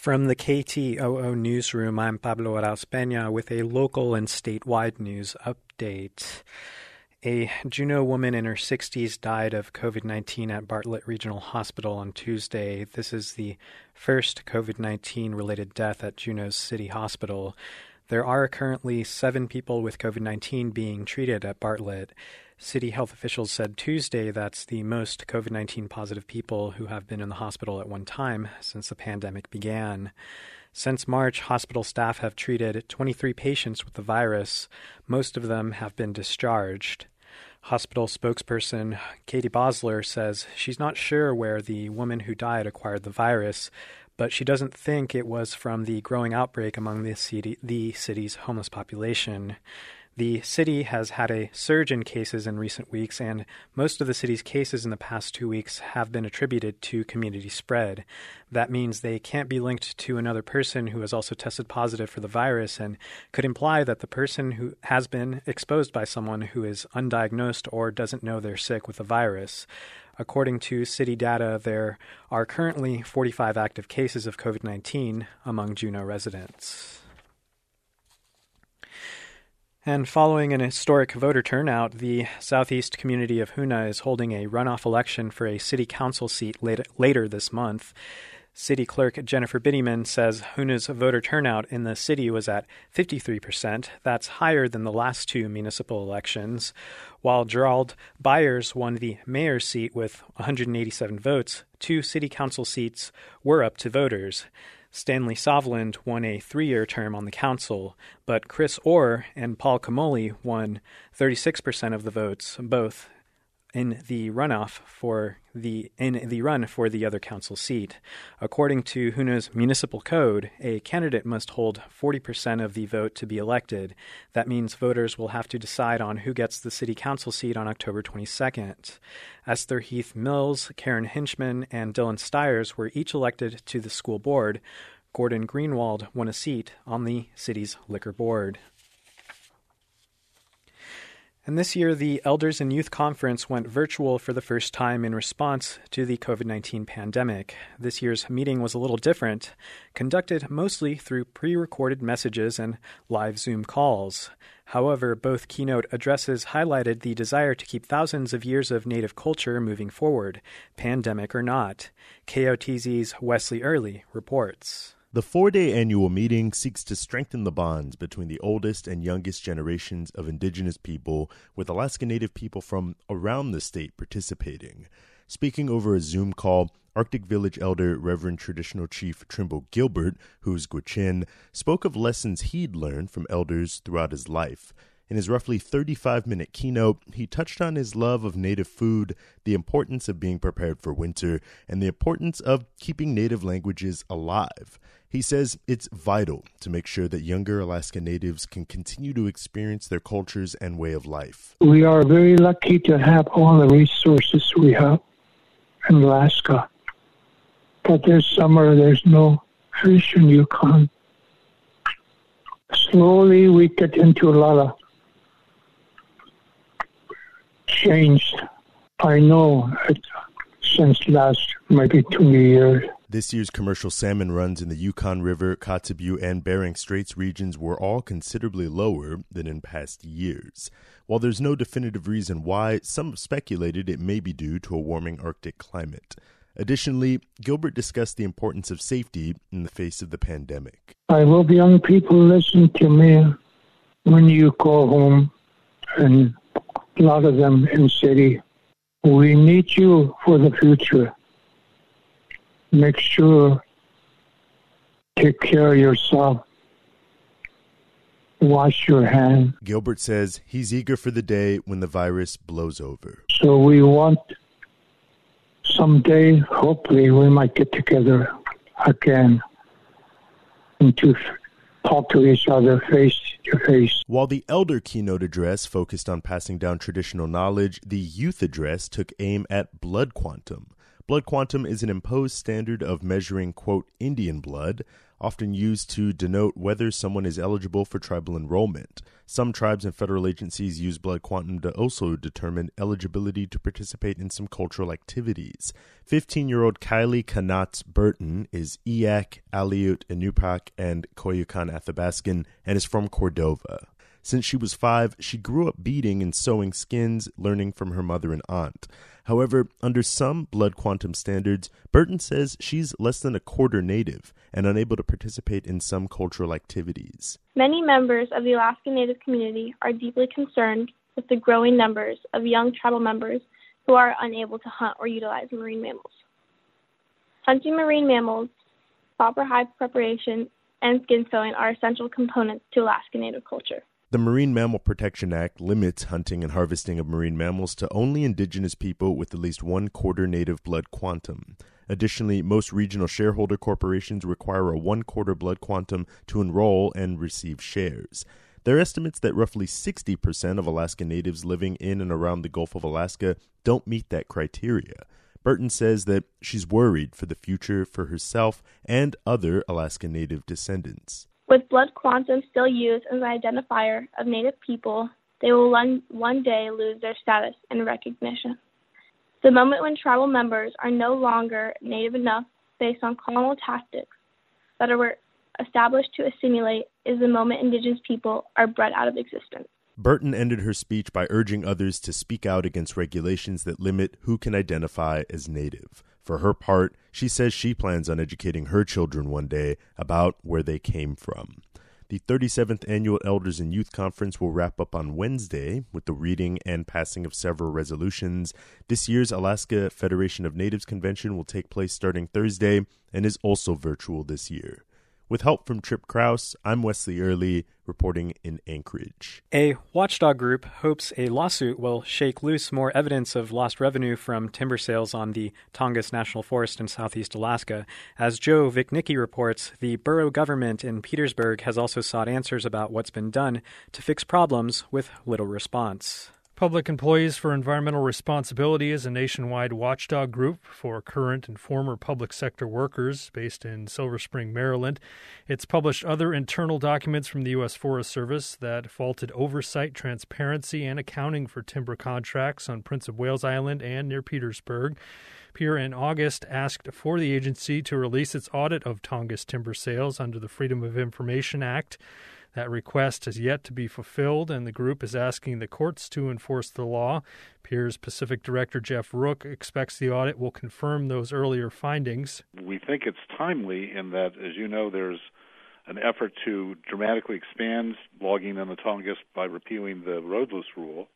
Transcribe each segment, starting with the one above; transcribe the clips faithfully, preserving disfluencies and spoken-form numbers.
From the K T O O newsroom, I'm Pablo Arauz-Peña with a local and statewide news update. A Juneau woman in her sixties died of covid nineteen at Bartlett Regional Hospital on Tuesday. This is the first covid nineteen related death at Juneau's City Hospital. There are currently seven people with covid nineteen being treated at Bartlett. City health officials said Tuesday that's the most covid nineteen positive people who have been in the hospital at one time since the pandemic began. Since March, hospital staff have treated twenty-three patients with the virus. Most of them have been discharged. Hospital spokesperson Katie Bosler says she's not sure where the woman who died acquired the virus, but she doesn't think it was from the growing outbreak among the, city, the city's homeless population. The city has had a surge in cases in recent weeks, and most of the city's cases in the past two weeks have been attributed to community spread. That means they can't be linked to another person who has also tested positive for the virus and could imply that the person who has been exposed by someone who is undiagnosed or doesn't know they're sick with the virus. According to city data, there are currently forty-five active cases of covid nineteen among Juneau residents. And following an historic voter turnout, the southeast community of Hoonah is holding a runoff election for a city council seat later, later this month. City Clerk Jennifer Bittyman says Hoonah's voter turnout in the city was at fifty-three percent. That's higher than the last two municipal elections. While Gerald Byers won the mayor's seat with one hundred eighty-seven votes, two city council seats were up to voters. Stanley Sovland won a three-year term on the council, but Chris Orr and Paul Camoli won thirty-six percent of the votes, both in the runoff for the in the run for the other council seat. According to Hoonah's municipal code, a candidate must hold forty percent of the vote to be elected. That means voters will have to decide on who gets the city council seat on October twenty-second. Esther Heath Mills, Karen Hinchman, and Dylan Stiers were each elected to the school board. Gordon Greenwald won a seat on the city's liquor board. And this year, the Elders and Youth Conference went virtual for the first time in response to the covid nineteen pandemic. This year's meeting was a little different, conducted mostly through pre-recorded messages and live Zoom calls. However, both keynote addresses highlighted the desire to keep thousands of years of Native culture moving forward, pandemic or not. K O T Z's Wesley Early reports. The four-day annual meeting seeks to strengthen the bonds between the oldest and youngest generations of Indigenous people, with Alaska Native people from around the state participating. Speaking over a Zoom call, Arctic Village Elder Reverend Traditional Chief Trimble Gilbert, who's Gwich'in, spoke of lessons he'd learned from elders throughout his life. In his roughly thirty-five minute keynote, he touched on his love of Native food, the importance of being prepared for winter, and the importance of keeping Native languages alive. He says it's vital to make sure that younger Alaska Natives can continue to experience their cultures and way of life. We are very lucky to have all the resources we have in Alaska. But this summer, there's no fish in Yukon. Slowly, we get into a lot of change. I know it, since last maybe twenty years. This year's commercial salmon runs in the Yukon River, Kotzebue, and Bering Straits regions were all considerably lower than in past years. While there's no definitive reason why, some have speculated it may be due to a warming Arctic climate. Additionally, Gilbert discussed the importance of safety in the face of the pandemic. I hope young people listen to me when you go home, and a lot of them in the city. We need you for the future. Make sure, take care of yourself. Wash your hands. Gilbert says he's eager for the day when the virus blows over. So we want someday, hopefully, we might get together again and to talk to each other face to face. While the elder keynote address focused on passing down traditional knowledge, the youth address took aim at blood quantum. Blood quantum is an imposed standard of measuring, quote, Indian blood, often used to denote whether someone is eligible for tribal enrollment. Some tribes and federal agencies use blood quantum to also determine eligibility to participate in some cultural activities. fifteen-year-old Kylie Kanats Burton is Eyak, Aleut, Inupiaq, and Koyukon Athabascan and is from Cordova. Since she was five, she grew up beading and sewing skins, learning from her mother and aunt. However, under some blood quantum standards, Burton says she's less than a quarter Native and unable to participate in some cultural activities. Many members of the Alaska Native community are deeply concerned with the growing numbers of young tribal members who are unable to hunt or utilize marine mammals. Hunting marine mammals, proper hide preparation, and skin sewing are essential components to Alaska Native culture. The Marine Mammal Protection Act limits hunting and harvesting of marine mammals to only indigenous people with at least one quarter Native blood quantum. Additionally, most regional shareholder corporations require a one-quarter blood quantum to enroll and receive shares. There are estimates that roughly sixty percent of Alaska Natives living in and around the Gulf of Alaska don't meet that criteria. Burton says that she's worried for the future for herself and other Alaska Native descendants. With blood quantum still used as an identifier of Native people, they will one, one day lose their status and recognition. The moment when tribal members are no longer Native enough based on colonial tactics that were established to assimilate is the moment Indigenous people are bred out of existence. Burton ended her speech by urging others to speak out against regulations that limit who can identify as Native. For her part, she says she plans on educating her children one day about where they came from. The thirty-seventh Annual Elders and Youth Conference will wrap up on Wednesday with the reading and passing of several resolutions. This year's Alaska Federation of Natives Convention will take place starting Thursday and is also virtual this year. With help from Trip Krause, I'm Wesley Early, reporting in Anchorage. A watchdog group hopes a lawsuit will shake loose more evidence of lost revenue from timber sales on the Tongass National Forest in southeast Alaska. As Joe Vicnicki reports, the borough government in Petersburg has also sought answers about what's been done to fix problems with little response. Public Employees for Environmental Responsibility is a nationwide watchdog group for current and former public sector workers based in Silver Spring, Maryland. It's published other internal documents from the U S Forest Service that faulted oversight, transparency, and accounting for timber contracts on Prince of Wales Island and near Petersburg. P E R in August asked for the agency to release its audit of Tongass timber sales under the Freedom of Information Act. That request has yet to be fulfilled, and the group is asking the courts to enforce the law. P E R's Pacific Director Jeff Rook expects the audit will confirm those earlier findings. We think it's timely in that, as you know, there's an effort to dramatically expand logging in the Tongass by repealing the roadless rule,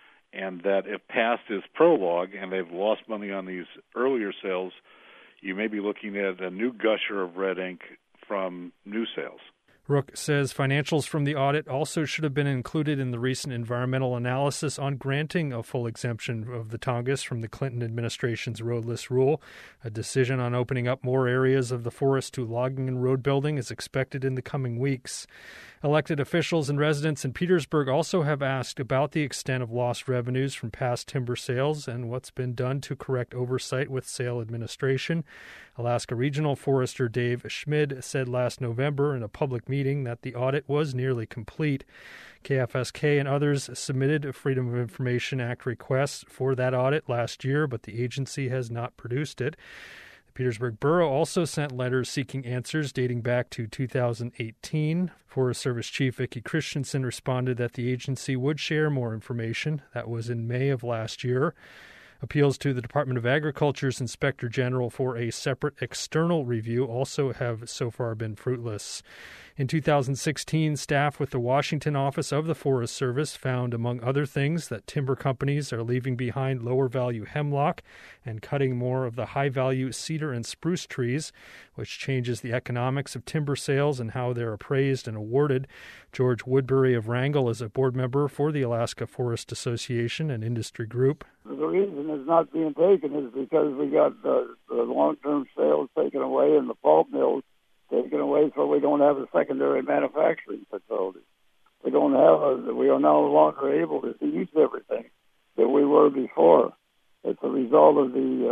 and that if passed as prologue and they've lost money on these earlier sales, you may be looking at a new gusher of red ink from new sales. Rook says financials from the audit also should have been included in the recent environmental analysis on granting a full exemption of the Tongass from the Clinton administration's roadless rule. A decision on opening up more areas of the forest to logging and road building is expected in the coming weeks. Elected officials and residents in Petersburg also have asked about the extent of lost revenues from past timber sales and what's been done to correct oversight with sale administration. Alaska Regional Forester Dave Schmid said last November in a public meeting that the audit was nearly complete. K F S K and others submitted Freedom of Information Act requests for that audit last year, but the agency has not produced it. The Petersburg Borough also sent letters seeking answers dating back to two thousand eighteen. Forest Service Chief Vicki Christensen responded that the agency would share more information. That was in May of last year. Appeals to the Department of Agriculture's Inspector General for a separate external review also have so far been fruitless. In two thousand sixteen, staff with the Washington office of the Forest Service found, among other things, that timber companies are leaving behind lower-value hemlock and cutting more of the high-value cedar and spruce trees, which changes the economics of timber sales and how they're appraised and awarded. George Woodbury of Wrangell is a board member for the Alaska Forest Association, an industry group. The reason it's not being taken is because we got uh, the long-term sales taken away and the pulp mills taken away, so we don't have a secondary manufacturing facility. We don't have a, we are no longer able to use everything that we were before. It's a result of the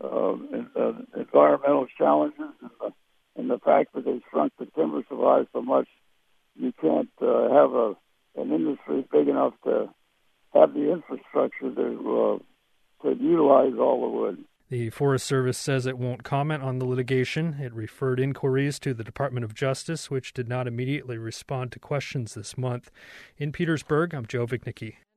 uh, uh, environmental challenges and the, and the fact that they shrunk the timber supply so much, you can't uh, have a an industry big enough to have the infrastructure to uh, to utilize all the wood. The Forest Service says it won't comment on the litigation. It referred inquiries to the Department of Justice, which did not immediately respond to questions this month. In Petersburg, I'm Joe Vignicki.